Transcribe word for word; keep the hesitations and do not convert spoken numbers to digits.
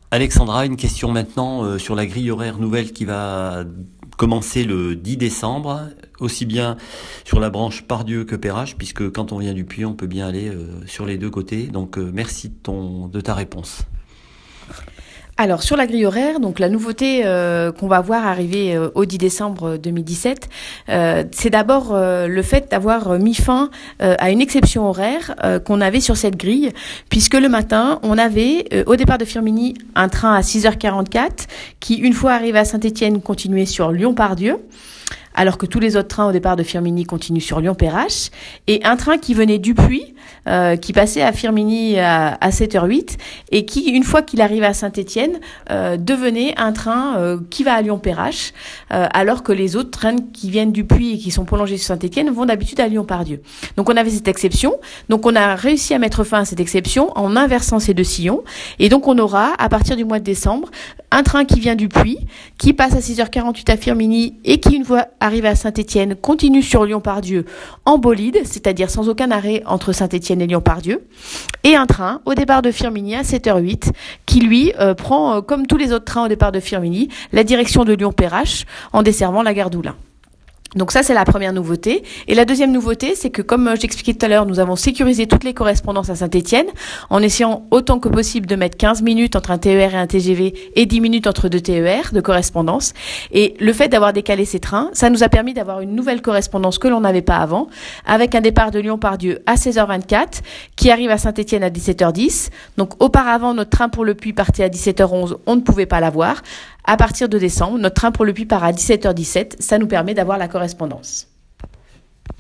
Alexandra, une question maintenant euh, sur la grille horaire nouvelle qui va commencer le dix décembre, aussi bien sur la branche Pardieu que Perrache, puisque quand on vient du Puy, on peut bien aller euh, sur les deux côtés. Donc euh, merci de, ton, de ta réponse. Alors sur la grille horaire, donc la nouveauté euh, qu'on va voir arriver euh, au dix décembre deux mille dix-sept, euh, c'est d'abord euh, le fait d'avoir mis fin euh, à une exception horaire euh, qu'on avait sur cette grille, puisque le matin, on avait euh, au départ de Firminy un train à six heures quarante-quatre qui, une fois arrivé à Saint-Étienne, continuait sur Lyon-Pardieu, alors que tous les autres trains au départ de Firminy continuent sur Lyon-Perrache, et un train qui venait du Puy, euh, qui passait à Firminy à, à sept heures huit, et qui, une fois qu'il arrivait à Saint-Étienne, euh, devenait un train euh, qui va à Lyon-Perrache, euh, alors que les autres trains qui viennent du Puy et qui sont prolongés sur Saint-Étienne vont d'habitude à Lyon-Pardieu. Donc on avait cette exception, donc on a réussi à mettre fin à cette exception en inversant ces deux sillons, et donc on aura, à partir du mois de décembre, un train qui vient du Puy, qui passe à six heures quarante-huit à Firminy, et qui, une fois arrivé à Saint-Étienne, continue sur Lyon-Pardieu en bolide, c'est-à-dire sans aucun arrêt entre Saint-Étienne et Lyon-Pardieu, et un train au départ de Firminy à sept heures huit qui lui euh, prend, euh, comme tous les autres trains au départ de Firminy, la direction de Lyon-Perrache en desservant la gare d'Oulin. Donc ça, c'est la première nouveauté. Et la deuxième nouveauté, c'est que, comme j'expliquais tout à l'heure, nous avons sécurisé toutes les correspondances à Saint-Étienne en essayant autant que possible de mettre quinze minutes entre un T E R et un T G V et dix minutes entre deux T E R de correspondance. Et le fait d'avoir décalé ces trains, ça nous a permis d'avoir une nouvelle correspondance que l'on n'avait pas avant, avec un départ de Lyon-Pardieu à seize heures vingt-quatre qui arrive à Saint-Étienne à dix-sept heures dix. Donc auparavant, notre train pour le Puy partait à dix-sept heures onze, on ne pouvait pas l'avoir. À partir de décembre, notre train pour le Puy part à dix-sept heures dix-sept, ça nous permet d'avoir la correspondance.